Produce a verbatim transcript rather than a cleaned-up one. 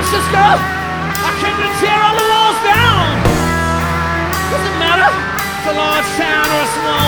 Texas girl. I came to tear all the walls down. Doesn't matter if it's a large town or a small